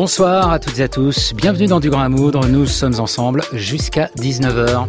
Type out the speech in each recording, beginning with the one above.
Bonsoir à toutes et à tous, bienvenue dans Du Grain à Moudre, nous sommes ensemble jusqu'à 19h.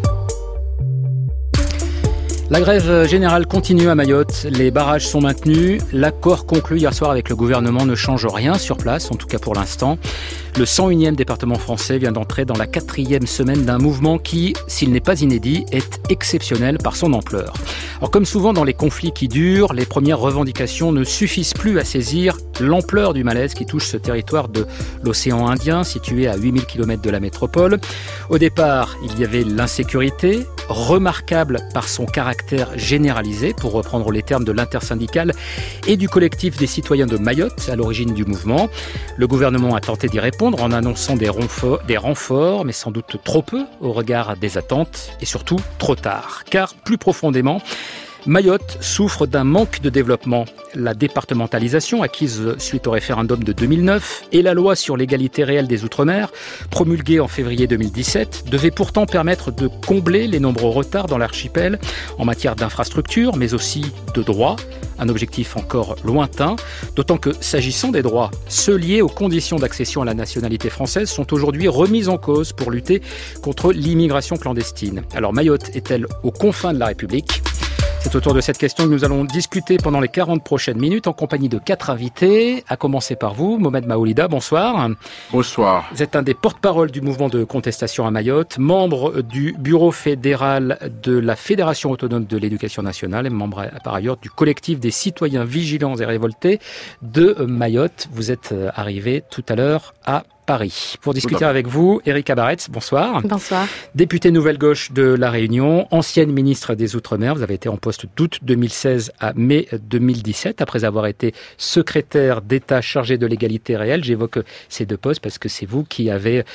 La grève générale continue à Mayotte, les barrages sont maintenus, l'accord conclu hier soir avec le gouvernement ne change rien sur place, en tout cas pour l'instant. Le 101e département français vient d'entrer dans la 4e semaine d'un mouvement qui, s'il n'est pas inédit, est exceptionnel par son ampleur. Alors comme souvent dans les conflits qui durent, les premières revendications ne suffisent plus à saisir l'ampleur du malaise qui touche ce territoire de l'océan Indien, situé à 8000 km de la métropole. Au départ, il y avait l'insécurité, remarquable par son caractère généralisé, pour reprendre les termes de l'intersyndicale et du collectif des citoyens de Mayotte, à l'origine du mouvement. Le gouvernement a tenté d'y répondre en annonçant des renforts, mais sans doute trop peu au regard des attentes, et surtout trop tard. Car plus profondément, Mayotte souffre d'un manque de développement. La départementalisation acquise suite au référendum de 2009 et la loi sur l'égalité réelle des Outre-mer, promulguée en février 2017, devait pourtant permettre de combler les nombreux retards dans l'archipel en matière d'infrastructures, mais aussi de droits. Un objectif encore lointain, d'autant que, s'agissant des droits, ceux liés aux conditions d'accession à la nationalité française sont aujourd'hui remis en cause pour lutter contre l'immigration clandestine. Alors Mayotte est-elle aux confins de la République ? C'est autour de cette question que nous allons discuter pendant les 40 prochaines minutes en compagnie de 4 invités, à commencer par vous, Mohamed Maoulida, bonsoir. Bonsoir. Vous êtes un des porte-parole du mouvement de contestation à Mayotte, membre du bureau fédéral de la Fédération autonome de l'éducation nationale et membre par ailleurs du collectif des citoyens vigilants et révoltés de Mayotte. Vous êtes arrivé tout à l'heure à Paris. Pour discuter avec vous, Erika Baretz, bonsoir. Bonsoir. Députée Nouvelle Gauche de La Réunion, ancienne ministre des Outre-mer. Vous avez été en poste d'août 2016 à mai 2017, après avoir été secrétaire d'État chargé de l'égalité réelle. J'évoque ces deux postes parce que c'est vous qui avez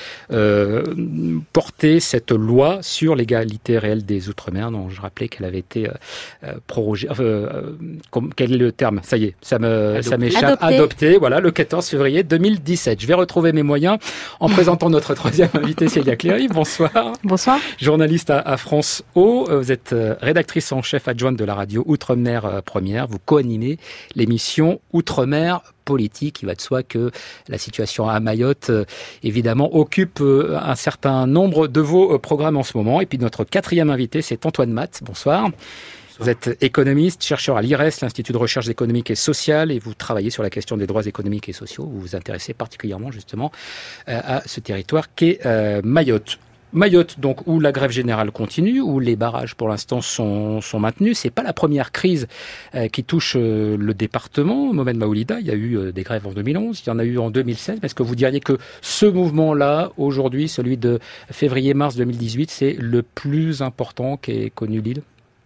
porté cette loi sur l'égalité réelle des Outre-mer, dont je rappelais qu'elle avait été prorogée. Quel est le terme ? Ça y est, ça m'échappe. Adopté, voilà, le 14 février 2017. Je vais retrouver mes moyens en présentant notre troisième invité, Célia Cléry. Bonsoir. Bonsoir. Journaliste à France O. Vous êtes rédactrice en chef adjointe de la radio Outre-mer Première. Vous co-animez l'émission Outre-mer Politique. Il va de soi que la situation à Mayotte, évidemment, occupe un certain nombre de vos programmes en ce moment. Et puis notre quatrième invité, c'est Antoine Matt. Bonsoir. Vous êtes économiste, chercheur à l'IRES, l'Institut de recherche économique et sociale, et vous travaillez sur la question des droits économiques et sociaux. Vous vous intéressez particulièrement justement à ce territoire qu'est Mayotte. Mayotte, donc, où la grève générale continue, où les barrages pour l'instant sont maintenus. C'est pas la première crise qui touche le département. Mohamed Maoulida, il y a eu des grèves en 2011, il y en a eu en 2016. Est-ce que vous diriez que ce mouvement-là, aujourd'hui, celui de février-mars 2018, c'est le plus important qu'ait connu l'île ?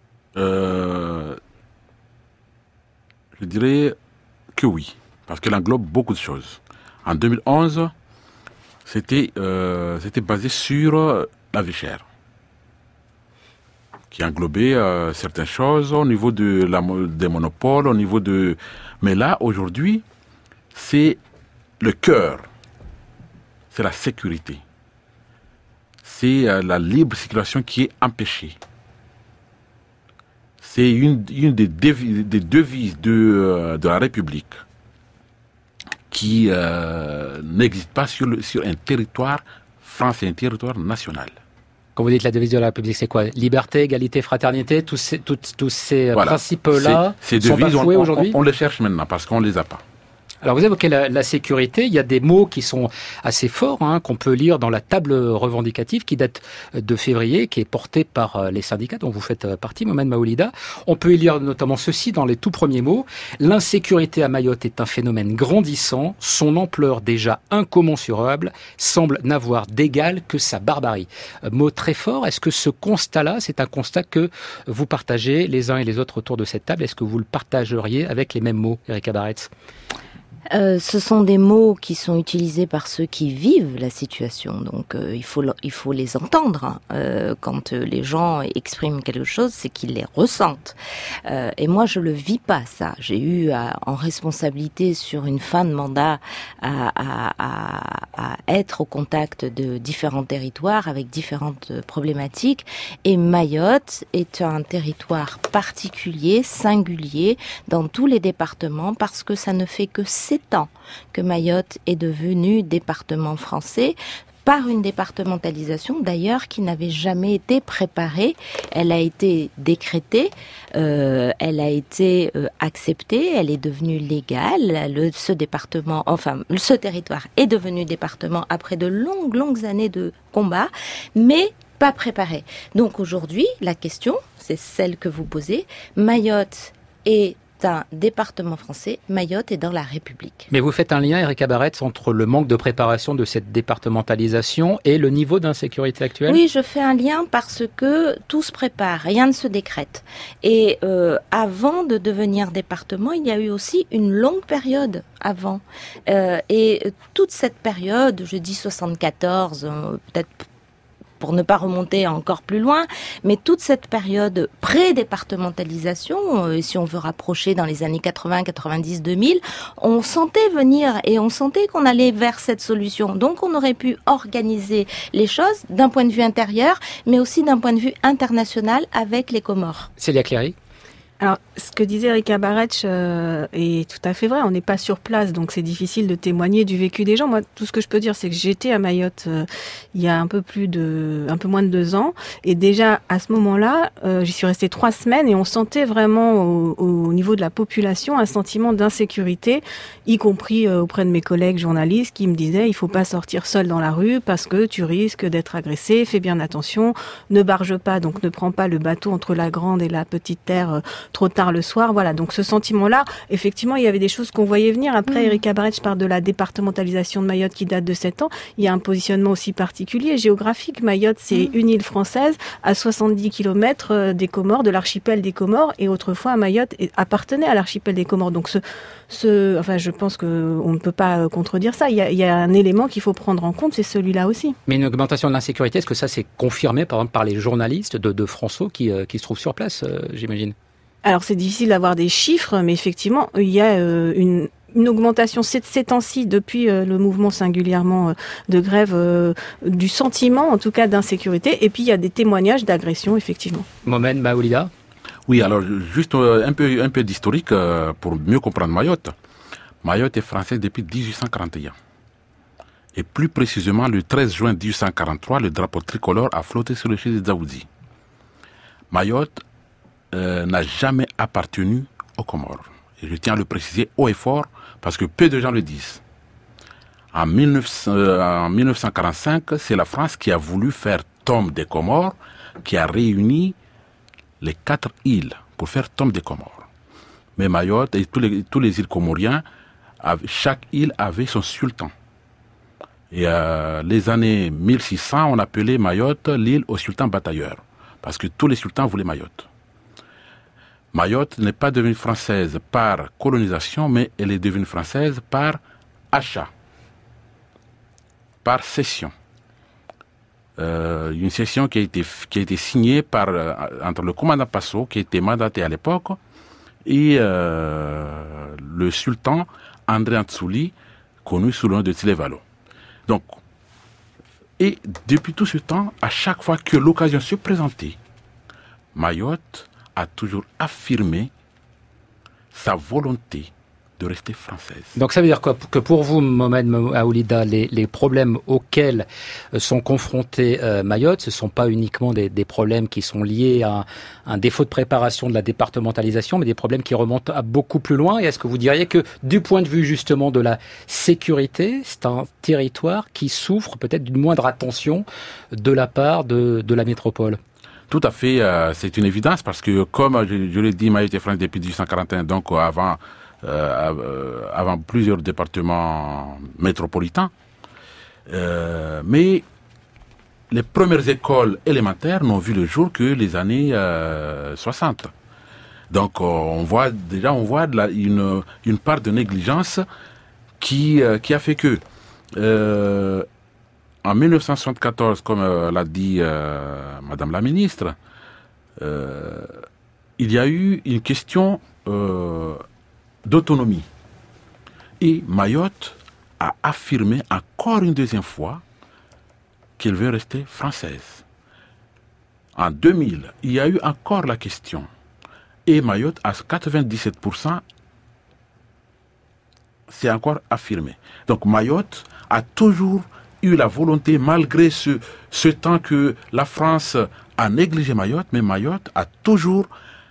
Je dirais que oui, parce qu'elle englobe beaucoup de choses. En 2011, c'était basé sur la vie chère, qui englobait certaines choses au niveau des monopoles, au niveau de... Mais là, aujourd'hui, c'est le cœur, c'est la sécurité, c'est la libre circulation qui est empêchée. C'est une des devises de la République qui n'existe pas sur un territoire français, un territoire national. Quand vous dites la devise de la République, c'est quoi ? Liberté, égalité, fraternité, tous ces voilà. Principes-là sont bafoués aujourd'hui ? On les cherche maintenant parce qu'on ne les a pas. Alors vous évoquez la sécurité, il y a des mots qui sont assez forts, qu'on peut lire dans la table revendicative qui date de février, qui est portée par les syndicats dont vous faites partie, Mohamed Maoulida. On peut y lire notamment ceci dans les tout premiers mots. L'insécurité à Mayotte est un phénomène grandissant, son ampleur déjà incommensurable semble n'avoir d'égal que sa barbarie. Mot très fort, est-ce que ce constat-là, c'est un constat que vous partagez les uns et les autres autour de cette table ? Est-ce que vous le partageriez avec les mêmes mots, Erika Baretz ? Ce sont des mots qui sont utilisés par ceux qui vivent la situation, donc il faut les entendre. Quand les gens expriment quelque chose, c'est qu'ils les ressentent. Et moi, je le vis pas ça. J'ai eu en responsabilité sur une fin de mandat à être au contact de différents territoires avec différentes problématiques. Et Mayotte est un territoire particulier, singulier dans tous les départements parce que ça ne fait que 17 ans que Mayotte est devenue département français, par une départementalisation d'ailleurs qui n'avait jamais été préparée. Elle a été décrétée, elle a été acceptée, elle est devenue légale. Ce territoire est devenu département après de longues années de combat, mais pas préparé. Donc aujourd'hui, la question, c'est celle que vous posez. Mayotte est un département français, Mayotte est dans la République. Mais vous faites un lien, Erika Barretz, entre le manque de préparation de cette départementalisation et le niveau d'insécurité actuel ? Oui, je fais un lien parce que tout se prépare, rien ne se décrète. Et avant de devenir département, il y a eu aussi une longue période avant. Et toute cette période, je dis 74, peut-être pour ne pas remonter encore plus loin, mais toute cette période pré-départementalisation, si on veut rapprocher dans les années 80, 90, 2000, on sentait venir et on sentait qu'on allait vers cette solution. Donc on aurait pu organiser les choses d'un point de vue intérieur, mais aussi d'un point de vue international avec les Comores. Célia Cléry. Alors, ce que disait Erika Barretch est tout à fait vrai. On n'est pas sur place, donc c'est difficile de témoigner du vécu des gens. Moi, tout ce que je peux dire, c'est que j'étais à Mayotte il y a un peu moins de 2 ans. Et déjà, à ce moment-là, j'y suis restée 3 semaines et on sentait vraiment au niveau de la population un sentiment d'insécurité, y compris auprès de mes collègues journalistes qui me disaient il faut pas sortir seul dans la rue parce que tu risques d'être agressé, fais bien attention, ne barge pas, donc ne prends pas le bateau entre la grande et la petite terre trop tard le soir. Voilà, donc ce sentiment-là, effectivement, il y avait des choses qu'on voyait venir. Après, Erika Barretch parle de la départementalisation de Mayotte qui date de 7 ans. Il y a un positionnement aussi particulier, géographique. Mayotte, c'est une île française à 70 km des Comores, de l'archipel des Comores, et autrefois Mayotte appartenait à l'archipel des Comores. Donc je pense qu'on ne peut pas contredire ça. Il y a un élément qu'il faut prendre en compte, c'est celui-là aussi. Mais une augmentation de l'insécurité, est-ce que ça c'est confirmé par exemple par les journalistes de François qui se trouvent sur place, j'imagine ? Alors c'est difficile d'avoir des chiffres, mais effectivement, il y a une augmentation ces temps-ci, depuis le mouvement singulièrement de grève, du sentiment en tout cas d'insécurité, et puis il y a des témoignages d'agression, effectivement. Momen Maoulida. Oui, alors juste un peu d'historique pour mieux comprendre Mayotte. Mayotte est française depuis 1841. Et plus précisément, le 13 juin 1843, le drapeau tricolore a flotté sur le chef des Dzaoudzi. Mayotte n'a jamais appartenu aux Comores. Et je tiens à le préciser haut et fort parce que peu de gens le disent. En 1945, c'est la France qui a voulu faire tombe des Comores, qui a réuni les 4 îles pour faire tombe des Comores. Mais Mayotte et tous les îles comoriens, chaque île avait son sultan. Et les années 1600, on appelait Mayotte l'île au sultan batailleur, parce que tous les sultans voulaient Mayotte. Mayotte n'est pas devenue française par colonisation, mais elle est devenue française par achat, par cession. Une cession qui a été signée entre le commandant Passo, qui était mandaté à l'époque, et le sultan André Antsuli, connu sous le nom de Tilevalo. Donc, et depuis tout ce temps, à chaque fois que l'occasion se présentait, Mayotte a toujours affirmé sa volonté de rester française. Donc ça veut dire quoi ? Que pour vous, Mohamed Maoulida, les problèmes auxquels sont confrontés Mayotte, ce ne sont pas uniquement des problèmes qui sont liés à un défaut de préparation de la départementalisation, mais des problèmes qui remontent à beaucoup plus loin. Et est-ce que vous diriez que du point de vue justement de la sécurité, c'est un territoire qui souffre peut-être d'une moindre attention de la part de la métropole ? Tout à fait, c'est une évidence parce que, comme je l'ai dit, Mayotte est française depuis 1841, donc avant plusieurs départements métropolitains. Mais les premières écoles élémentaires n'ont vu le jour que les années 60. Donc on voit une part de négligence qui a fait que en 1974, comme l'a dit Madame la ministre, il y a eu une question d'autonomie. Et Mayotte a affirmé encore une deuxième fois qu'elle veut rester française. En 2000, il y a eu encore la question. Et Mayotte, à 97%, c'est encore affirmé. Donc Mayotte a toujours eu la volonté, malgré ce temps que la France a négligé Mayotte, mais Mayotte a toujours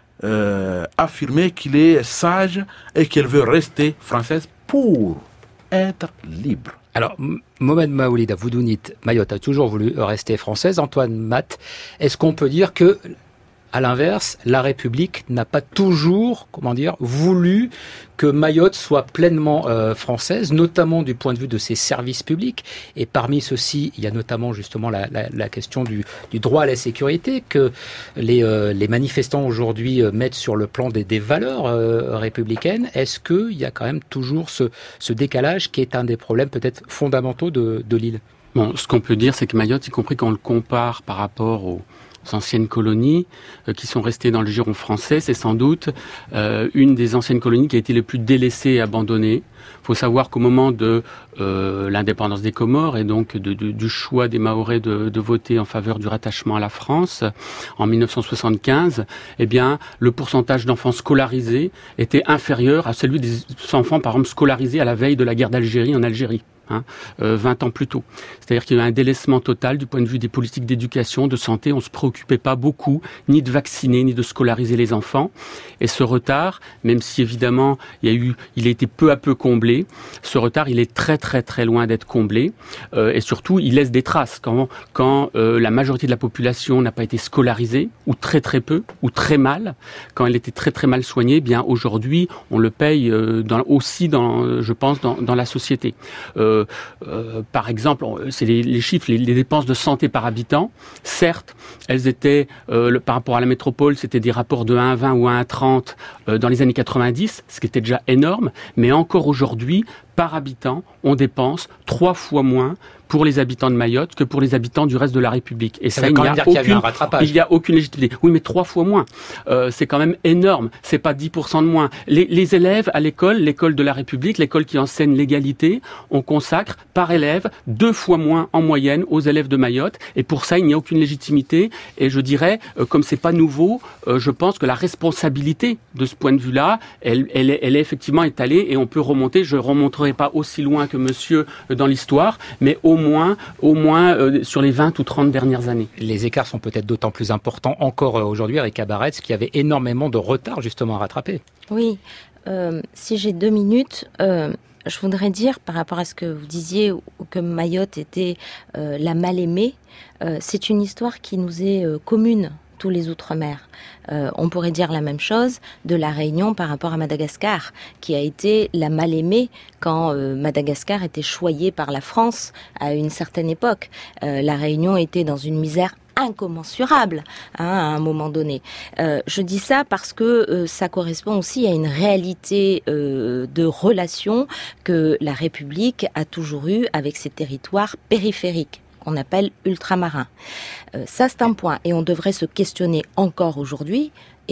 affirmé qu'il est sage et qu'elle veut rester française pour être libre. Alors, Mohamed Maoulida, vous nous dites, Mayotte a toujours voulu rester française. Antoine Matt, est-ce qu'on peut dire que, à l'inverse, la République n'a pas toujours, voulu que Mayotte soit pleinement française, notamment du point de vue de ses services publics. Et parmi ceux-ci, il y a notamment justement la question du droit à la sécurité que les manifestants aujourd'hui mettent sur le plan des valeurs républicaines. Est-ce qu'il y a quand même toujours ce décalage qui est un des problèmes peut-être fondamentaux de l'île ? Bon, ce qu'on peut dire, c'est que Mayotte, y compris quand on le compare par rapport aux anciennes colonies qui sont restées dans le giron français, c'est sans doute une des anciennes colonies qui a été les plus délaissée et abandonnée. Il faut savoir qu'au moment de l'indépendance des Comores et donc du choix des Mahorais de voter en faveur du rattachement à la France en 1975, eh bien, le pourcentage d'enfants scolarisés était inférieur à celui des enfants, par exemple, scolarisés à la veille de la guerre d'Algérie en Algérie. 20 ans plus tôt. C'est-à-dire qu'il y a eu un délaissement total du point de vue des politiques d'éducation, de santé. On ne se préoccupait pas beaucoup ni de vacciner, ni de scolariser les enfants. Et ce retard, même si évidemment il a été peu à peu comblé, ce retard, il est très très très loin d'être comblé. Et surtout, il laisse des traces. Quand la majorité de la population n'a pas été scolarisée, ou très très peu, ou très mal, quand elle était très très mal soignée, eh bien aujourd'hui, on le paye je pense, dans la société. Par exemple, c'est les chiffres, les dépenses de santé par habitant. Certes, elles étaient, par rapport à la métropole, c'était des rapports de 1 à 20 ou 1 à 30 dans les années 90, ce qui était déjà énorme. Mais encore aujourd'hui, par habitant, on dépense 3 fois moins pour les habitants de Mayotte que pour les habitants du reste de la République. Et ça, il n'y a aucune légitimité. Oui, mais 3 fois moins. C'est quand même énorme. C'est pas 10% de moins. Les élèves à l'école de la République, l'école qui enseigne l'égalité, on consacre par élève 2 fois moins en moyenne aux élèves de Mayotte. Et pour ça, il n'y a aucune légitimité. Et je dirais, comme c'est pas nouveau, je pense que la responsabilité de ce point de vue-là, elle est effectivement étalée et on peut remonter. Je remonterai pas aussi loin que monsieur dans l'histoire, mais au moins sur les 20 ou 30 dernières années. Les écarts sont peut-être d'autant plus importants encore aujourd'hui avec Cabarets, qui avait énormément de retard justement à rattraper. Oui, si j'ai 2 minutes, je voudrais dire par rapport à ce que vous disiez que Mayotte était la mal-aimée, c'est une histoire qui nous est commune, tous les Outre-mer. On pourrait dire la même chose de la Réunion par rapport à Madagascar, qui a été la mal-aimée quand Madagascar était choyé par la France à une certaine époque. La Réunion était dans une misère incommensurable à un moment donné. Je dis ça parce que ça correspond aussi à une réalité de relation que la République a toujours eue avec ses territoires périphériques, qu'on appelle ultramarins. Ça, c'est un point. Et on devrait se questionner encore aujourd'hui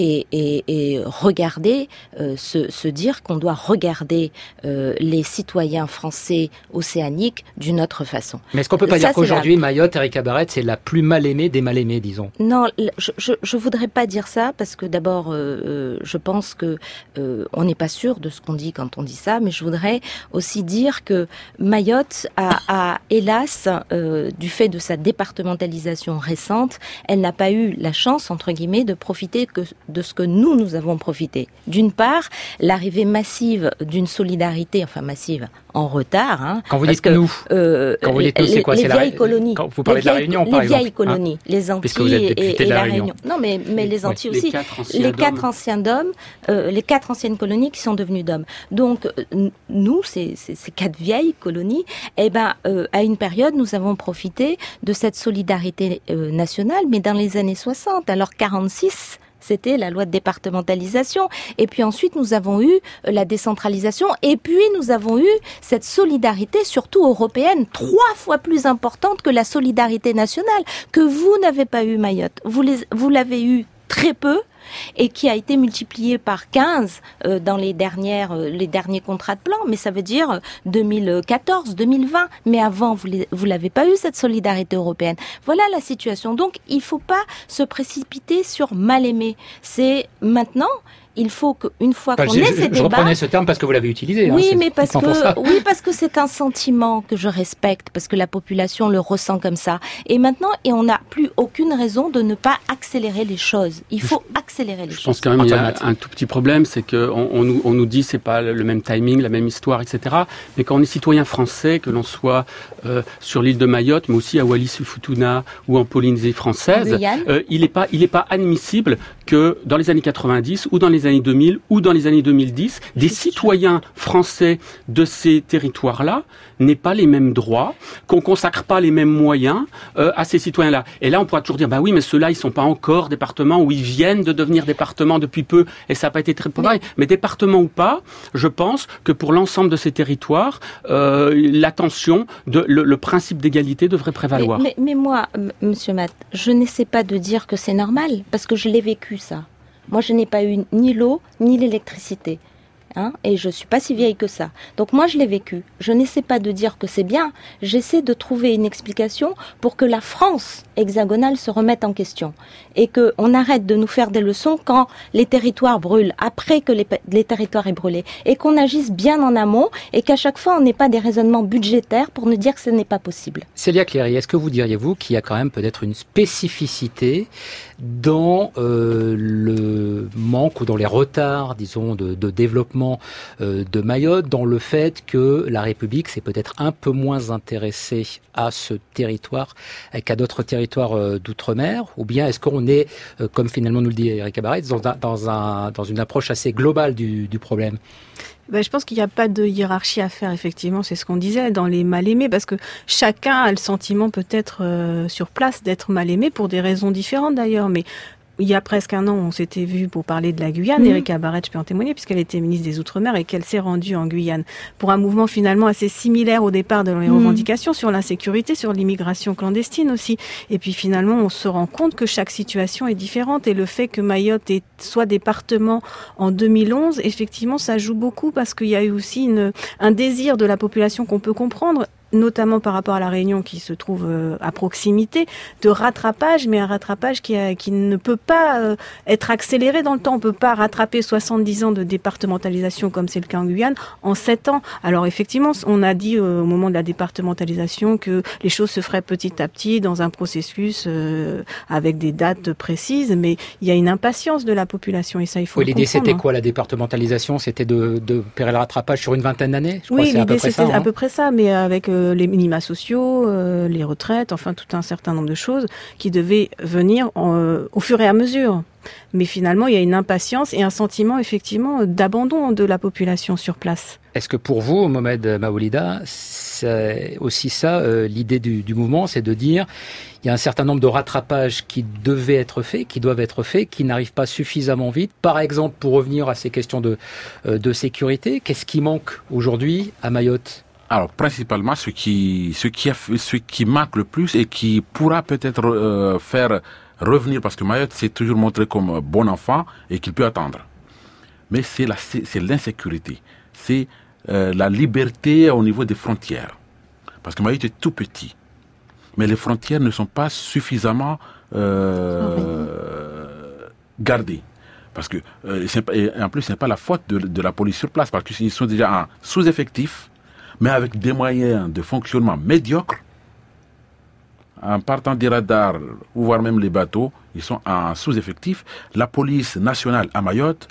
et regarder, se dire qu'on doit regarder les citoyens français océaniques d'une autre façon. Mais est-ce qu'on peut pas dire qu'aujourd'hui, Mayotte, Eric Cabarets, c'est la plus mal aimée des mal aimés, disons? Non, je voudrais pas dire ça, parce que d'abord, je pense que on n'est pas sûr de ce qu'on dit quand on dit ça, mais je voudrais aussi dire que Mayotte a hélas, du fait de sa départementalisation récente, elle n'a pas eu la chance, entre guillemets, de profiter de ce que nous avons profité. D'une part, l'arrivée massive d'une solidarité, enfin massive, en retard. Quand vous dites nous, quand vous dites nous, c'est quoi? Les vieilles colonies. Quand vous parlez de la Réunion, par exemple. Les vieilles colonies, les Antilles et la Réunion. Non, mais les Antilles aussi. Les 4 anciens DOM, les 4 anciennes colonies qui sont devenues DOM. Donc, nous, ces 4 vieilles colonies, à une période, nous avons profité de cette solidarité nationale, mais dans les années 60. Alors, 46, c'était la loi de départementalisation. Et puis ensuite, nous avons eu la décentralisation. Et puis, nous avons eu cette solidarité, surtout européenne, 3 fois plus importante que la solidarité nationale, que vous n'avez pas eu, Mayotte. Vous l'avez eu très peu, et qui a été multiplié par 15 dans les derniers contrats de plan, mais ça veut dire 2014, 2020. Mais avant, vous l'avez pas eu, cette solidarité européenne. Voilà la situation. Donc, il faut pas se précipiter sur mal aimé. C'est maintenant... Il faut qu'une fois qu'on ait ces débats... Je reprenais ce terme parce que vous l'avez utilisé. Oui, mais parce que c'est un sentiment que je respecte, parce que la population le ressent comme ça. Et maintenant, on n'a plus aucune raison de ne pas accélérer les choses. Il faut accélérer les choses. Je pense quand même qu'il y a un tout petit problème, c'est qu'on nous dit c'est pas le même timing, la même histoire, etc. Mais quand on est citoyen français, que l'on soit sur l'île de Mayotte, mais aussi à Wallis-et-Futuna ou en Polynésie française, il est pas admissible que dans les années 90 ou dans les années 2000 ou dans les années 2010, des citoyens français de ces territoires-là n'aient pas les mêmes droits, qu'on consacre pas les mêmes moyens à ces citoyens-là. Et là, on pourra toujours dire, bah oui, mais ceux-là, ils sont pas encore départements ou ils viennent de devenir départements depuis peu et ça n'a pas été très pareil. Mais département ou pas, je pense que pour l'ensemble de ces territoires, l'attention, le principe d'égalité devrait prévaloir. Mais moi, Monsieur Matt, je n'essaie pas de dire que c'est normal, parce que je l'ai vécu, ça. Moi, je n'ai pas eu ni l'eau, ni l'électricité. Et je suis pas si vieille que ça. Donc moi, je l'ai vécu. Je n'essaie pas de dire que c'est bien. J'essaie de trouver une explication pour que la France hexagonale se remette en question. Et qu'on arrête de nous faire des leçons quand les territoires brûlent, après que les territoires aient brûlé. Et qu'on agisse bien en amont et qu'à chaque fois, on n'ait pas des raisonnements budgétaires pour nous dire que ce n'est pas possible. Célia Cléry, est-ce que vous diriez-vous qu'il y a quand même peut-être une spécificité dans le manque ou dans les retards, disons, de développement de Mayotte, dans le fait que la République s'est peut-être un peu moins intéressée à ce territoire qu'à d'autres territoires d'outre-mer, ou bien est-ce qu'on est, comme finalement nous le dit Erika Barretz, dans une approche assez globale du problème ? Je pense qu'il n'y a pas de hiérarchie à faire, effectivement, c'est ce qu'on disait dans les mal-aimés, parce que chacun a le sentiment peut-être sur place d'être mal-aimé pour des raisons différentes d'ailleurs, mais il y a presque un an, on s'était vu pour parler de la Guyane. Erika Barretch peut en témoigner puisqu'elle était ministre des Outre-mer et qu'elle s'est rendue en Guyane pour un mouvement finalement assez similaire au départ de les revendications sur l'insécurité, sur l'immigration clandestine aussi. Et puis finalement, on se rend compte que chaque situation est différente et le fait que Mayotte soit département en 2011, effectivement, ça joue beaucoup parce qu'il y a eu aussi un désir de la population qu'on peut comprendre, notamment par rapport à la Réunion qui se trouve à proximité, de rattrapage, mais un rattrapage qui ne peut pas être accéléré dans le temps. On ne peut pas rattraper 70 ans de départementalisation comme c'est le cas en Guyane en 7 ans. Alors effectivement, on a dit au moment de la départementalisation que les choses se feraient petit à petit dans un processus avec des dates précises, mais il y a une impatience de la population et ça, il faut le comprendre. L'idée, c'était quoi la départementalisation ? C'était d'opérer le rattrapage sur une vingtaine d'années ? Oui, l'idée, c'était à peu près ça, mais avec les minima sociaux, les retraites, enfin tout un certain nombre de choses qui devaient venir au fur et à mesure. Mais finalement, il y a une impatience et un sentiment effectivement d'abandon de la population sur place. Est-ce que pour vous, Mohamed Maoulida, c'est aussi ça, l'idée du mouvement, c'est de dire il y a un certain nombre de rattrapages qui doivent être faits, qui n'arrivent pas suffisamment vite. Par exemple, pour revenir à ces questions de sécurité, qu'est-ce qui manque aujourd'hui à Mayotte ? Alors, principalement, ce qui manque le plus et qui pourra peut-être faire revenir, parce que Mayotte s'est toujours montré comme bon enfant et qu'il peut attendre. Mais c'est l'insécurité. C'est la liberté au niveau des frontières. Parce que Mayotte est tout petit. Mais les frontières ne sont pas suffisamment gardées. Parce que, et en plus, ce n'est pas la faute de la police sur place, parce qu'ils sont déjà en sous-effectif, mais avec des moyens de fonctionnement médiocres. En partant des radars, ou voire même les bateaux, ils sont en sous-effectif. La police nationale à Mayotte,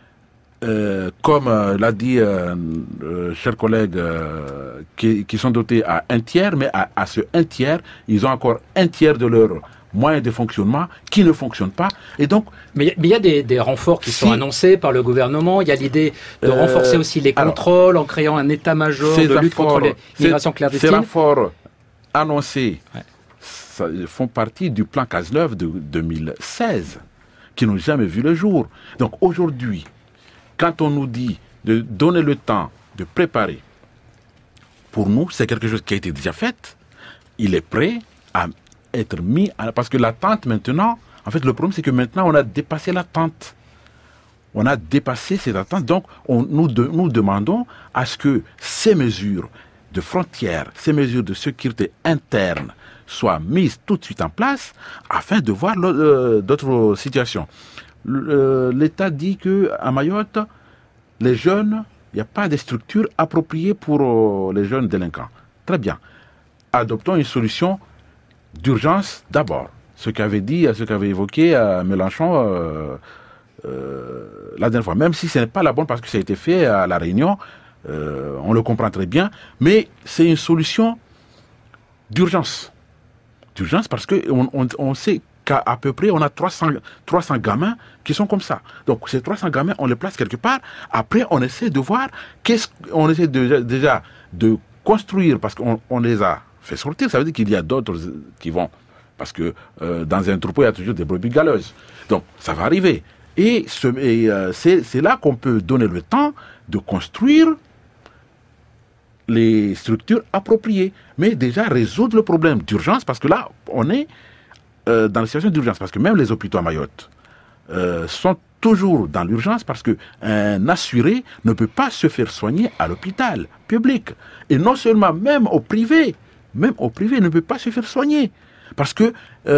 comme l'a dit chers collègues, qui sont dotés à un tiers, mais à ce un tiers, ils ont encore un tiers de leur moyens de fonctionnement qui ne fonctionnent pas. Et donc, mais il y a des renforts qui sont annoncés par le gouvernement. Il y a l'idée de renforcer aussi les contrôles en créant un état-major de lutte contre l'immigration clandestine. Ces renforts annoncés font partie du plan Cazeneuve de 2016 qui n'ont jamais vu le jour. Donc aujourd'hui, quand on nous dit de donner le temps de préparer, pour nous, c'est quelque chose qui a été déjà fait. Il est prêt à être mis, parce que l'attente maintenant, En fait, le problème, c'est que maintenant, on a dépassé l'attente. On a dépassé cette attente. Donc, nous demandons à ce que ces mesures de frontières, ces mesures de sécurité interne soient mises tout de suite en place afin de voir d'autres situations. L'État dit qu'à Mayotte, les jeunes, il n'y a pas de structure appropriée pour les jeunes délinquants. Très bien. Adoptons une solution d'urgence d'abord. Ce qu'avait évoqué Mélenchon la dernière fois. Même si ce n'est pas la bonne parce que ça a été fait à La Réunion, on le comprend très bien, mais c'est une solution d'urgence. D'urgence parce qu'on sait qu'à peu près, on a 300 gamins qui sont comme ça. Donc, ces 300 gamins, on les place quelque part. Après, on essaie de voir on essaie déjà de construire, parce qu'on les a fait sortir. Ça veut dire qu'il y a d'autres qui vont. Parce que dans un troupeau, il y a toujours des brebis galeuses. Donc, ça va arriver. Et c'est là qu'on peut donner le temps de construire les structures appropriées. Mais déjà, résoudre le problème d'urgence, parce que là, on est dans la situation d'urgence, parce que même les hôpitaux à Mayotte sont toujours dans l'urgence, parce qu'un assuré ne peut pas se faire soigner à l'hôpital public. Et non seulement, même au privé, ne peut pas se faire soigner. Parce que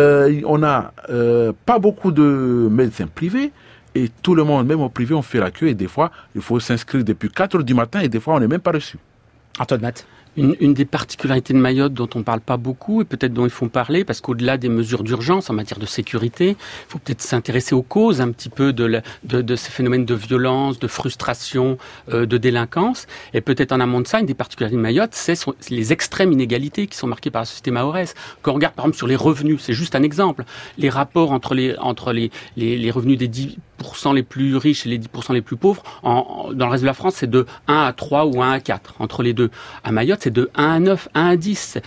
on n'a pas beaucoup de médecins privés, et tout le monde, même au privé, on fait la queue, et des fois, il faut s'inscrire depuis 4 heures du matin, et des fois, on n'est même pas reçu. Antoine Matt. Une des particularités de Mayotte dont on ne parle pas beaucoup et peut-être dont il faut parler, parce qu'au-delà des mesures d'urgence en matière de sécurité, il faut peut-être s'intéresser aux causes un petit peu de ces phénomènes de violence, de frustration, de délinquance. Et peut-être en amont de ça, une des particularités de Mayotte, c'est les extrêmes inégalités qui sont marquées par la société mahoraise. Quand on regarde par exemple sur les revenus, c'est juste un exemple, les rapports entre les revenus des 10% les plus riches et les 10% les plus pauvres, dans le reste de la France, c'est de 1 à 3 ou 1 à 4, entre les deux. À Mayotte, c'est de 1 à 9, 1 à 10.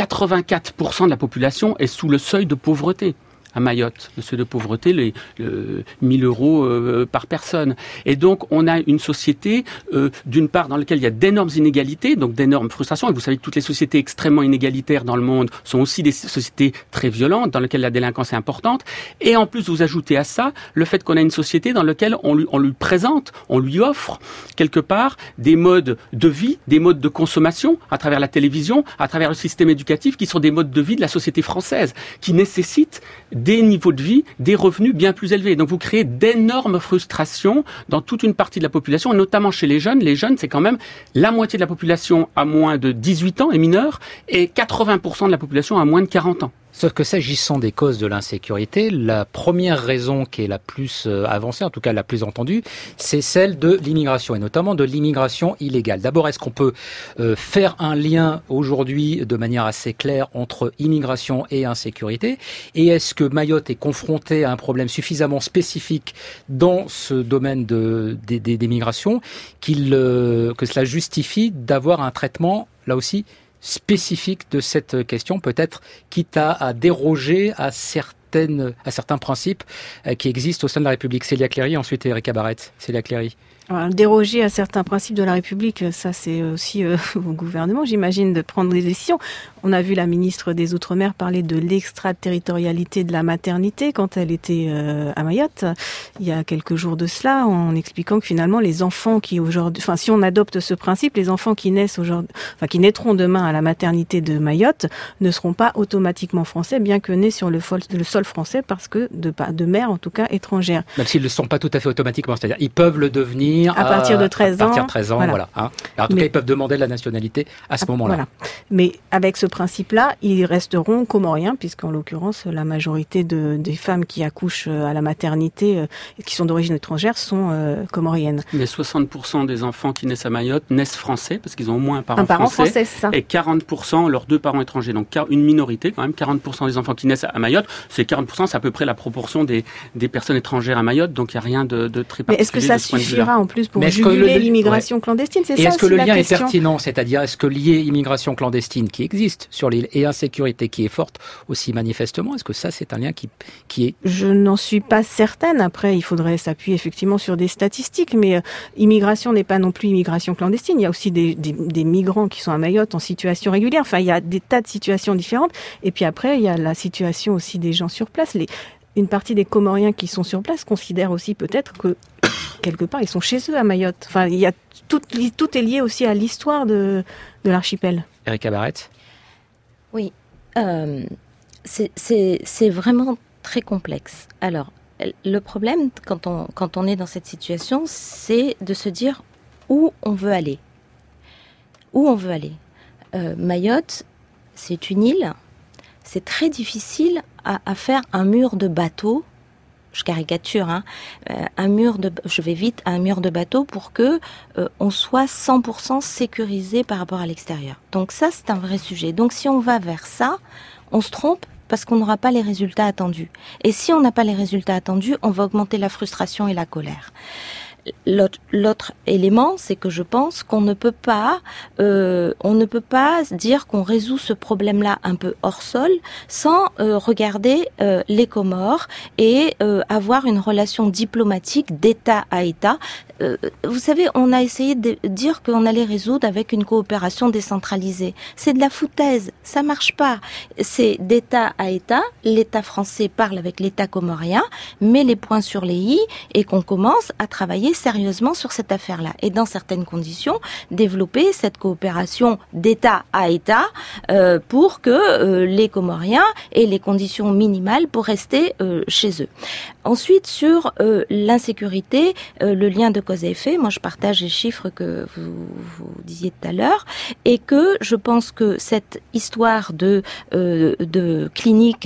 84% de la population est sous le seuil de pauvreté. À Mayotte, le seuil de pauvreté, les 1000 euros par personne. Et donc, on a une société, d'une part, dans laquelle il y a d'énormes inégalités, donc d'énormes frustrations. Et vous savez que toutes les sociétés extrêmement inégalitaires dans le monde sont aussi des sociétés très violentes, dans lesquelles la délinquance est importante. Et en plus, vous ajoutez à ça le fait qu'on a une société dans laquelle on lui présente, on lui offre, quelque part, des modes de vie, des modes de consommation, à travers la télévision, à travers le système éducatif, qui sont des modes de vie de la société française, qui nécessitent des niveaux de vie, des revenus bien plus élevés. Donc vous créez d'énormes frustrations dans toute une partie de la population, et notamment chez les jeunes. Les jeunes, c'est quand même la moitié de la population à moins de 18 ans, et mineurs, et 80% de la population à moins de 40 ans. Sauf que s'agissant des causes de l'insécurité, la première raison qui est la plus avancée, en tout cas la plus entendue, c'est celle de l'immigration, et notamment de l'immigration illégale. D'abord, est-ce qu'on peut faire un lien aujourd'hui de manière assez claire entre immigration et insécurité? Et est-ce que Mayotte est confronté à un problème suffisamment spécifique dans ce domaine des migrations que cela justifie d'avoir un traitement, là aussi, spécifique de cette question, peut-être quitte à déroger à certains principes qui existent au sein de la République. Célia Cléry, ensuite Erika Barrette. Célia Cléry. Alors, déroger à certains principes de la République, ça c'est aussi au gouvernement, j'imagine, de prendre des décisions. On a vu la ministre des Outre-mer parler de l'extraterritorialité de la maternité quand elle était à Mayotte, il y a quelques jours de cela, en expliquant que finalement les enfants qui aujourd'hui, enfin si on adopte ce principe, les enfants qui naissent aujourd'hui, enfin qui naîtront demain à la maternité de Mayotte, ne seront pas automatiquement français, bien que nés sur le sol français, parce que de mère en tout cas étrangère. Même s'ils ne le sont pas tout à fait automatiquement, c'est-à-dire ils peuvent le devenir à partir de 13 ans. À partir de 13 ans, voilà. Hein. Alors, en tout cas, ils peuvent demander la nationalité à ce moment-là. Voilà. Mais avec ce principe-là, ils resteront comoriens, puisqu'en l'occurrence, la majorité des femmes qui accouchent à la maternité, qui sont d'origine étrangère, sont comoriennes. Mais 60% des enfants qui naissent à Mayotte naissent français, parce qu'ils ont au moins un parent français, ça. Et 40% leurs 2 parents étrangers. Donc une minorité, quand même, 40% des enfants qui naissent à Mayotte, c'est 40%, c'est à peu près la proportion des personnes étrangères à Mayotte, donc il n'y a rien de très particulier. Mais est-ce que ça suffira en plus pour juguler l'immigration clandestine? C'est et ça, est-ce que le lien est pertinent, c'est-à-dire est-ce que lier immigration clandestine qui existe sur l'île et insécurité qui est forte aussi manifestement, est-ce que ça c'est un lien qui est... Je n'en suis pas certaine. Après, il faudrait s'appuyer effectivement sur des statistiques, mais immigration n'est pas non plus immigration clandestine. Il y a aussi des migrants qui sont à Mayotte en situation régulière. Enfin, il y a des tas de situations différentes. Et puis après, il y a la situation aussi des gens sur place. une partie des Comoriens qui sont sur place considèrent aussi peut-être que quelque part ils sont chez eux à Mayotte. Enfin, il y a tout est lié aussi à l'histoire de l'archipel. Erika Barrett. Oui, c'est vraiment très complexe. Alors, le problème quand on est dans cette situation, c'est de se dire où on veut aller. Où on veut aller. Mayotte, c'est une île. C'est très difficile à faire un mur de bateau. Je caricature, hein, je vais vite, un mur de bateau pour que on soit 100% sécurisé par rapport à l'extérieur. Donc ça, c'est un vrai sujet. Donc si on va vers ça, on se trompe parce qu'on n'aura pas les résultats attendus. Et si on n'a pas les résultats attendus, on va augmenter la frustration et la colère. L'autre élément, c'est que je pense qu'on ne peut pas dire qu'on résout ce problème-là un peu hors sol sans regarder les Comores et avoir une relation diplomatique d'État à État. Vous savez, on a essayé de dire qu'on allait résoudre avec une coopération décentralisée. C'est de la foutaise, ça marche pas. C'est d'État à État, l'État français parle avec l'État comorien, met les points sur les i et qu'on commence à travailler sérieusement sur cette affaire-là. Et dans certaines conditions, développer cette coopération d'État à État pour que les Comoriens aient les conditions minimales pour rester chez eux. Ensuite, sur l'insécurité, le lien de cause à effet, moi je partage les chiffres que vous disiez tout à l'heure, et que je pense que cette histoire de clinique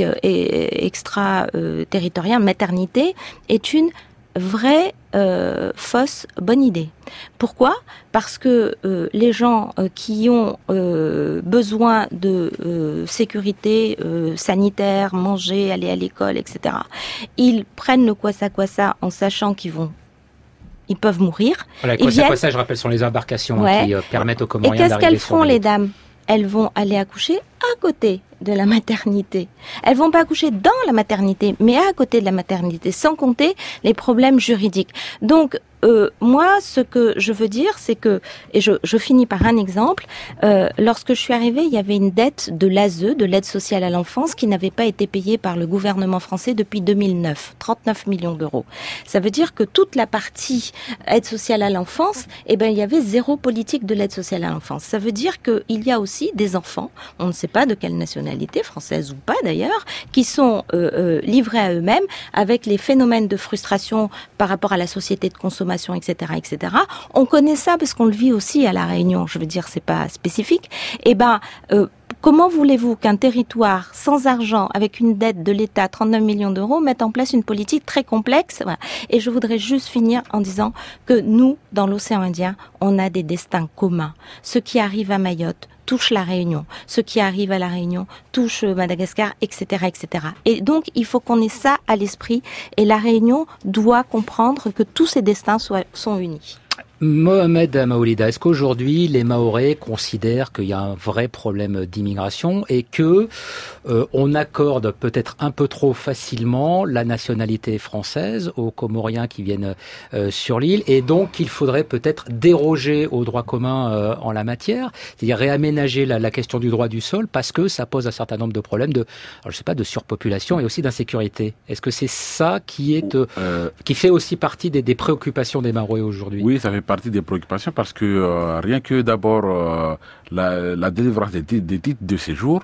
extra-territoriale, maternité, est une vraie fausse bonne idée. Pourquoi ? Parce que les gens qui ont besoin de sécurité sanitaire, manger, aller à l'école, etc., ils prennent le kwassa en sachant qu'ils peuvent mourir. Voilà, kwassa, je rappelle, sont les embarcations qui permettent aux Comoriens d'arriver. Et qu'est-ce qu'elles font, les dames ? Elles vont aller accoucher à côté de la maternité. Elles vont pas accoucher dans la maternité, mais à côté de la maternité, sans compter les problèmes juridiques. Donc, moi, ce que je veux dire, c'est que, et je finis par un exemple, lorsque je suis arrivée, il y avait une dette de l'ASE, de l'aide sociale à l'enfance, qui n'avait pas été payée par le gouvernement français depuis 2009, 39 millions d'euros. Ça veut dire que toute la partie aide sociale à l'enfance, il y avait zéro politique de l'aide sociale à l'enfance. Ça veut dire qu'il y a aussi des enfants, on ne sait pas de quelle nationalité, française ou pas d'ailleurs, qui sont livrés à eux-mêmes avec les phénomènes de frustration par rapport à la société de consommation, etc., etc. On connaît ça parce qu'on le vit aussi à La Réunion. Je veux dire, c'est pas spécifique. Comment voulez-vous qu'un territoire sans argent, avec une dette de l'État, 39 millions d'euros, mette en place une politique très complexe ? Voilà. Et je voudrais juste finir en disant que nous, dans l'océan Indien, on a des destins communs. Ce qui arrive à Mayotte touche la Réunion. Ce qui arrive à la Réunion touche Madagascar, etc., etc. Et donc, il faut qu'on ait ça à l'esprit. Et la Réunion doit comprendre que tous ces destins sont unis. Mohamed Maoulida, est-ce qu'aujourd'hui les Mahorais considèrent qu'il y a un vrai problème d'immigration et que on accorde peut-être un peu trop facilement la nationalité française aux Comoriens qui viennent sur l'île et donc il faudrait peut-être déroger au droit commun en la matière, c'est-à-dire réaménager la question du droit du sol parce que ça pose un certain nombre de problèmes de surpopulation et aussi d'insécurité. Est-ce que c'est ça qui fait aussi partie des préoccupations des Mahorais aujourd'hui ? Oui, ça fait partie des préoccupations parce que rien que d'abord la délivrance des titres de séjour,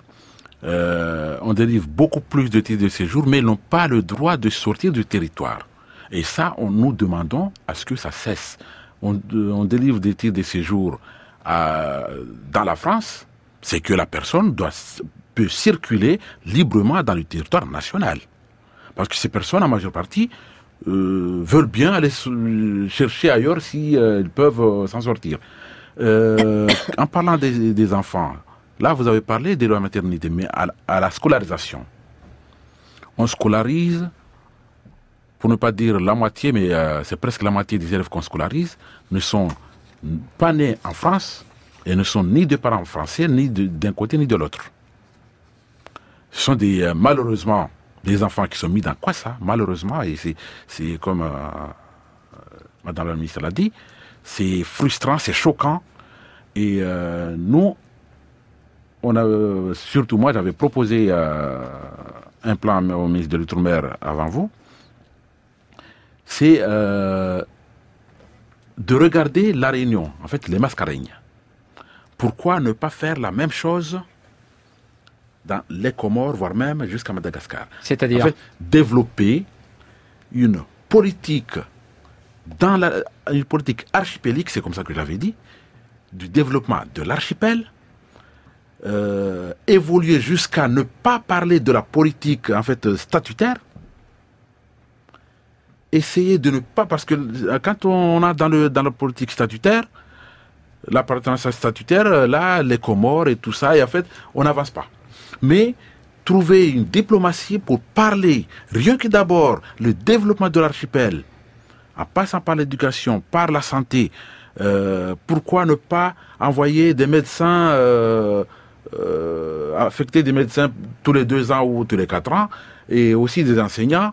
on délivre beaucoup plus de titres de séjour, mais ils n'ont pas le droit de sortir du territoire. Et ça, nous demandons à ce que ça cesse. On délivre des titres de séjour dans la France, c'est que la personne peut circuler librement dans le territoire national. Parce que ces personnes, en majeure partie, veulent bien aller chercher ailleurs si ils peuvent s'en sortir. En parlant des enfants, là vous avez parlé de la maternité, mais à la scolarisation. On scolarise, pour ne pas dire la moitié, mais c'est presque la moitié des élèves qu'on scolarise, ne sont pas nés en France et ne sont ni de parents français, ni d'un côté ni de l'autre. Ce sont malheureusement des enfants qui sont mis dans quoi ça, malheureusement, et c'est comme Madame la ministre l'a dit, c'est frustrant, c'est choquant, et nous, surtout moi, j'avais proposé un plan au ministre de l'Outre-mer avant vous, c'est de regarder la Réunion, en fait les Mascareignes. Pourquoi ne pas faire la même chose dans les Comores, voire même jusqu'à Madagascar? C'est-à-dire en fait, développer une politique une politique archipélique, c'est comme ça que j'avais dit, du développement de l'archipel, évoluer jusqu'à ne pas parler de la politique en fait statutaire, essayer de ne pas, parce que quand on a dans la politique statutaire, l'appartenance statutaire, là, les Comores et tout ça, et en fait, on n'avance pas. Mais trouver une diplomatie pour parler, rien que d'abord, le développement de l'archipel, en passant par l'éducation, par la santé, pourquoi ne pas envoyer des médecins, affecter des médecins tous les 2 ans ou tous les 4 ans, et aussi des enseignants,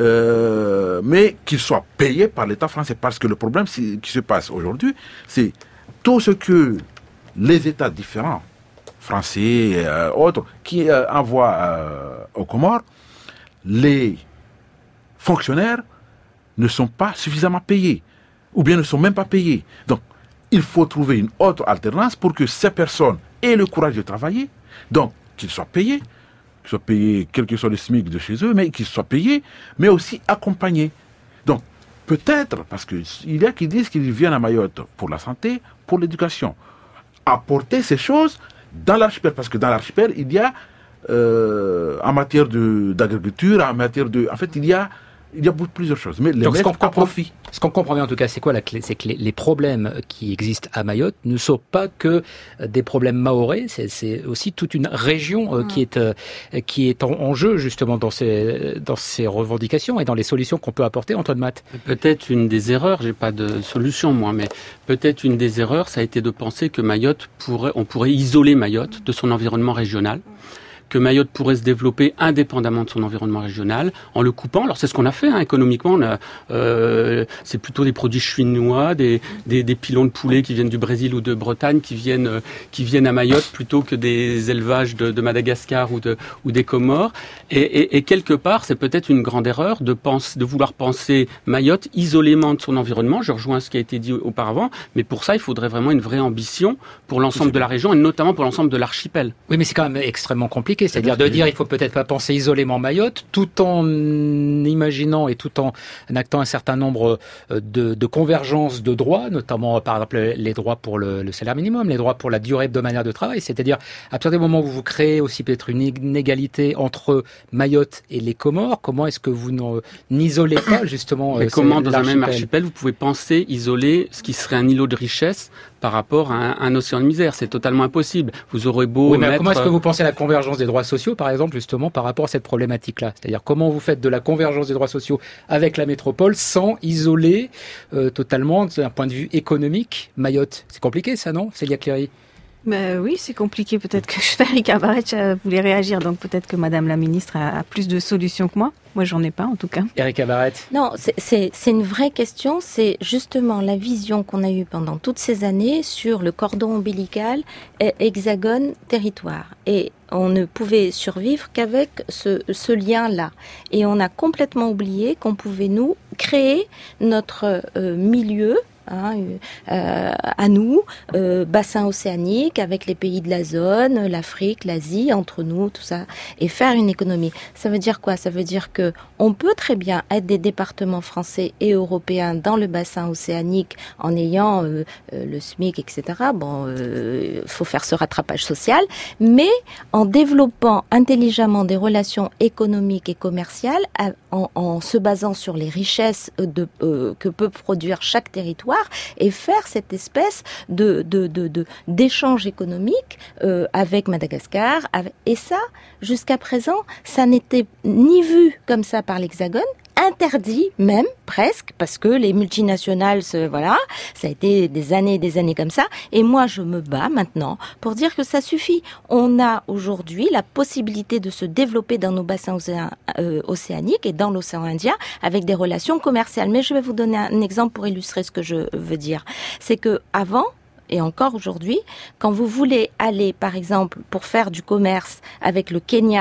mais qu'ils soient payés par l'État français. Parce que le problème qui se passe aujourd'hui, c'est tout ce que les États différents, français, autres, qui envoient aux Comores, les fonctionnaires ne sont pas suffisamment payés, ou bien ne sont même pas payés. Donc, il faut trouver une autre alternance pour que ces personnes aient le courage de travailler, donc qu'ils soient payés, quel que soit le SMIC de chez eux, mais qu'ils soient payés, mais aussi accompagnés. Donc, peut-être, parce qu'il y a qui disent qu'ils viennent à Mayotte pour la santé, pour l'éducation, apporter ces choses dans l'archipel, parce que dans l'archipel, il y a, en matière d'agriculture, en matière de... En fait, il y a plusieurs choses, mais les mettre à profit. Ce qu'on comprend bien en tout cas, c'est quoi la clé? C'est que les problèmes qui existent à Mayotte ne sont pas que des problèmes mahorais, c'est aussi toute une région qui est en jeu justement dans ces revendications et dans les solutions qu'on peut apporter. Antoine Matt. Peut-être une des erreurs, j'ai pas de solution moi, mais peut-être une des erreurs, ça a été de penser que on pourrait isoler Mayotte de son environnement régional, que Mayotte pourrait se développer indépendamment de son environnement régional, en le coupant. Alors c'est ce qu'on a fait économiquement. C'est plutôt des produits chinois, des pilons de poulet qui viennent du Brésil ou de Bretagne qui viennent à Mayotte plutôt que des élevages de Madagascar ou des Comores. Et quelque part, c'est peut-être une grande erreur de vouloir penser Mayotte isolément de son environnement. Je rejoins ce qui a été dit auparavant, mais pour ça, il faudrait vraiment une vraie ambition pour l'ensemble de la région et notamment pour l'ensemble de l'archipel. Oui, mais c'est quand même extrêmement compliqué. C'est-à-dire de dire il faut peut-être pas penser isolément Mayotte, tout en imaginant et tout en actant un certain nombre de convergences de droits, notamment par exemple les droits pour le salaire minimum, les droits pour la durée hebdomadaire de travail. C'est-à-dire à partir du moment où vous créez aussi peut-être une inégalité entre Mayotte et les Comores, comment est-ce que vous n'isolez pas justement comment dans un même archipel vous pouvez penser isoler ce qui serait un îlot de richesse par rapport à un océan de misère? C'est totalement impossible. Vous aurez beau mais comment est-ce que vous pensez à la convergence des droits sociaux, par exemple, justement, par rapport à cette problématique-là? C'est-à-dire, comment vous faites de la convergence des droits sociaux avec la métropole sans isoler totalement, d'un point de vue économique, Mayotte? C'est compliqué, ça, non, Célia Cléry? Oui, c'est compliqué. Peut-être que Erika Barretch voulait réagir, donc peut-être que Madame la Ministre a plus de solutions que moi. Moi, j'en ai pas, en tout cas. Erika Barretch. Non, c'est une vraie question. C'est justement la vision qu'on a eue pendant toutes ces années sur le cordon ombilical hexagone territoire. Et on ne pouvait survivre qu'avec ce lien-là. Et on a complètement oublié qu'on pouvait, nous, créer notre milieu, à nous, bassin océanique avec les pays de la zone, l'Afrique, l'Asie, entre nous, tout ça, et faire une économie. Ça veut dire quoi? Ça veut dire que on peut très bien être des départements français et européens dans le bassin océanique en ayant le SMIC, etc. Faut faire ce rattrapage social, mais en développant intelligemment des relations économiques et commerciales en se basant sur les richesses que peut produire chaque territoire et faire cette espèce d'échange économique avec Madagascar. Et ça, jusqu'à présent, ça n'était ni vu comme ça par l'Hexagone, interdit même presque, parce que les multinationales, ça a été des années comme ça. Et moi, je me bats maintenant pour dire que ça suffit. On a aujourd'hui la possibilité de se développer dans nos bassins océaniques et dans l'océan Indien avec des relations commerciales. Mais je vais vous donner un exemple pour illustrer ce que je veux dire. C'est que avant, et encore aujourd'hui, quand vous voulez aller, par exemple, pour faire du commerce avec le Kenya,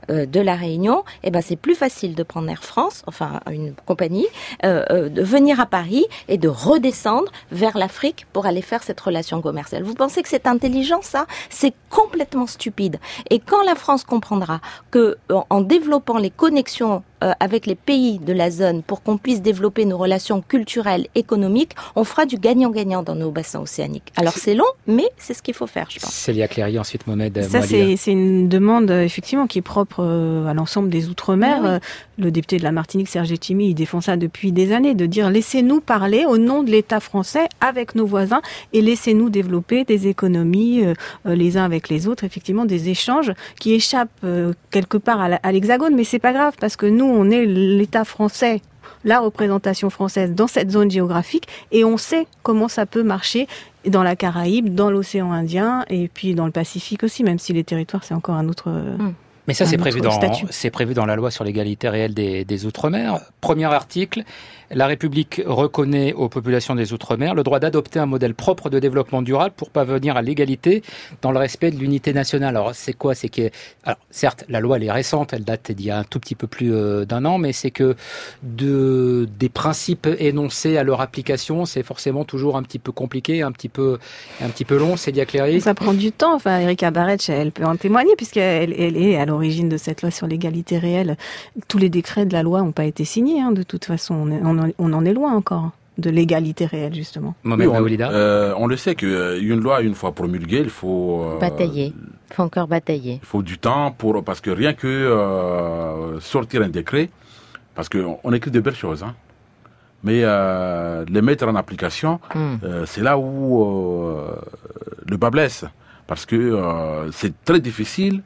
de la Réunion, c'est plus facile de prendre Air France, enfin une compagnie, de venir à Paris et de redescendre vers l'Afrique pour aller faire cette relation commerciale. Vous pensez que c'est intelligent, ça? C'est complètement stupide. Et quand la France comprendra que en développant les connexions avec les pays de la zone pour qu'on puisse développer nos relations culturelles, économiques, on fera du gagnant-gagnant dans nos bassins océaniques. Alors c'est long, mais c'est ce qu'il faut faire, je pense. Célia Cléry, ensuite Mohamed. Ça, c'est une demande effectivement qui est propre à l'ensemble des Outre-mer. Oui. Le député de la Martinique, Serge Letchimy, il défend ça depuis des années, de dire laissez-nous parler au nom de l'État français avec nos voisins et laissez-nous développer des économies les uns avec les autres, effectivement des échanges qui échappent quelque part à l'Hexagone, mais c'est pas grave parce que nous, on est l'État français, la représentation française dans cette zone géographique et on sait comment ça peut marcher dans la Caraïbe, dans l'océan Indien et puis dans le Pacifique aussi, même si les territoires, c'est encore un autre... Mais ça, c'est prévu dans la loi sur l'égalité réelle des Outre-mer. Premier article, la République reconnaît aux populations des Outre-mer le droit d'adopter un modèle propre de développement durable pour parvenir à l'égalité dans le respect de l'unité nationale. Alors, c'est quoi? C'est que, alors, certes, la loi, elle est récente, elle date d'il y a un tout petit peu plus d'un an, mais c'est que des principes énoncés à leur application, c'est forcément toujours un petit peu compliqué, un petit peu long. Célia Cléry. Ça prend du temps. Enfin, Erika Barretch, elle peut en témoigner puisqu'elle est à l'origine de cette loi sur l'égalité réelle. Tous les décrets de la loi n'ont pas été signés, de toute façon. On en est loin encore de l'égalité réelle, justement. On le sait qu'une loi, une fois promulguée, il faut... batailler. Il faut encore batailler. Il faut du temps parce que rien que sortir un décret, parce qu'on écrit de belles choses, mais les mettre en application, c'est là où le bas blesse. Parce que c'est très difficile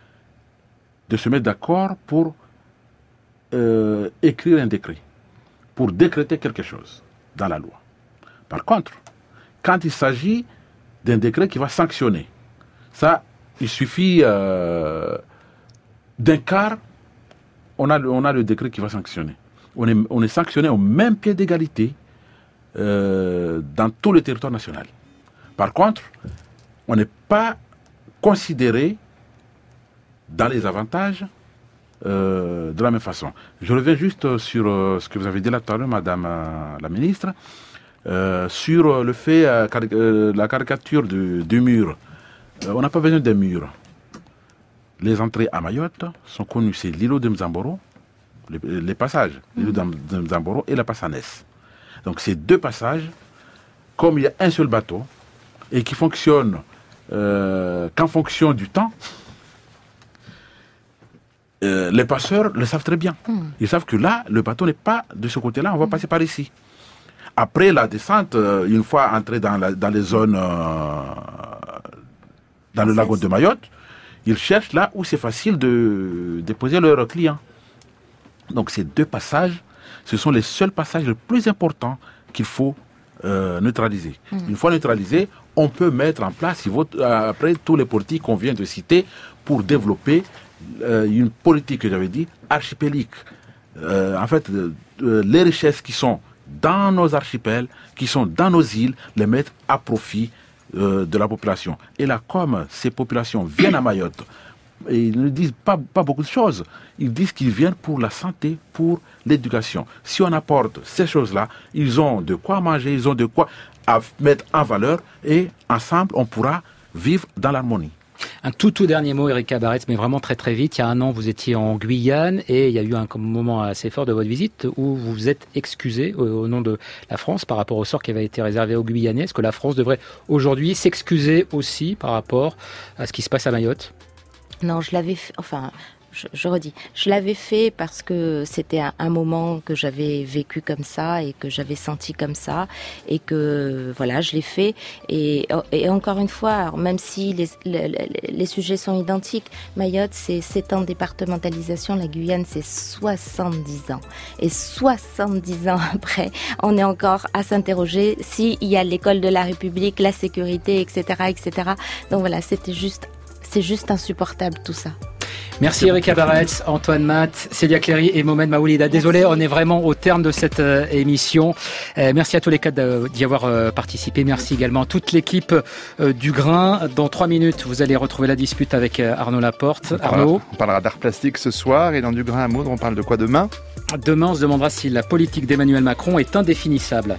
de se mettre d'accord pour écrire un décret, pour décréter quelque chose dans la loi. Par contre, quand il s'agit d'un décret qui va sanctionner, ça, il suffit d'un quart, on a le décret qui va sanctionner. On est sanctionné au même pied d'égalité dans tout le territoire national. Par contre, on n'est pas considéré dans les avantages de la même façon. Je reviens juste sur ce que vous avez dit là tout à l'heure, Madame la Ministre, sur le fait, la caricature du mur. On n'a pas besoin d'un mur. Les entrées à Mayotte sont connues, c'est l'îlot de Mzamboro, les passages, l'îlot de Mzamboro et la Passanès. Donc ces deux passages, comme il y a un seul bateau, et qui fonctionne qu'en fonction du temps, les passeurs le savent très bien. Ils savent que là, le bateau n'est pas de ce côté-là, on va passer par ici. Après la descente, une fois entré dans les zones, dans le lagon de Mayotte, ils cherchent là où c'est facile de déposer leurs clients. Donc ces deux passages, ce sont les seuls passages les plus importants qu'il faut neutraliser. Une fois neutralisé, on peut mettre en place après tous les politiques qu'on vient de citer pour développer une politique que j'avais dit archipélique. En fait, les richesses qui sont dans nos archipels, qui sont dans nos îles, les mettre à profit de la population. Et là, comme ces populations viennent à Mayotte, et ils ne disent pas beaucoup de choses. Ils disent qu'ils viennent pour la santé, pour l'éducation. Si on apporte ces choses-là, ils ont de quoi manger, ils ont de quoi mettre en valeur et ensemble, on pourra vivre dans l'harmonie. Un tout dernier mot, Erika Barretz, mais vraiment très très vite. Il y a un an, vous étiez en Guyane et il y a eu un moment assez fort de votre visite où vous vous êtes excusé au nom de la France par rapport au sort qui avait été réservé aux Guyanais. Est-ce que la France devrait aujourd'hui s'excuser aussi par rapport à ce qui se passe à Mayotte ? Non, je l'avais fait, je redis, je l'avais fait parce que c'était un moment que j'avais vécu comme ça et que j'avais senti comme ça et que voilà, je l'ai fait et encore une fois, même si les sujets sont identiques, Mayotte c'est 7 ans de départementalisation, la Guyane c'est 70 ans et 70 ans après, on est encore à s'interroger s'il y a l'école de la République, la sécurité, etc., etc. Donc voilà, c'est juste insupportable tout ça. Merci Erika Barretz, Antoine Matt, Célia Cléry et Mohamed Maoulida. Désolé, on est vraiment au terme de cette émission. Merci à tous les quatre d'y avoir participé. Merci également à toute l'équipe du Grain. Dans 3 minutes, vous allez retrouver la dispute avec Arnaud Laporte. Arnaud. On parlera d'art plastique ce soir et dans Du Grain à moudre, on parle de quoi demain ? Demain, on se demandera si la politique d'Emmanuel Macron est indéfinissable.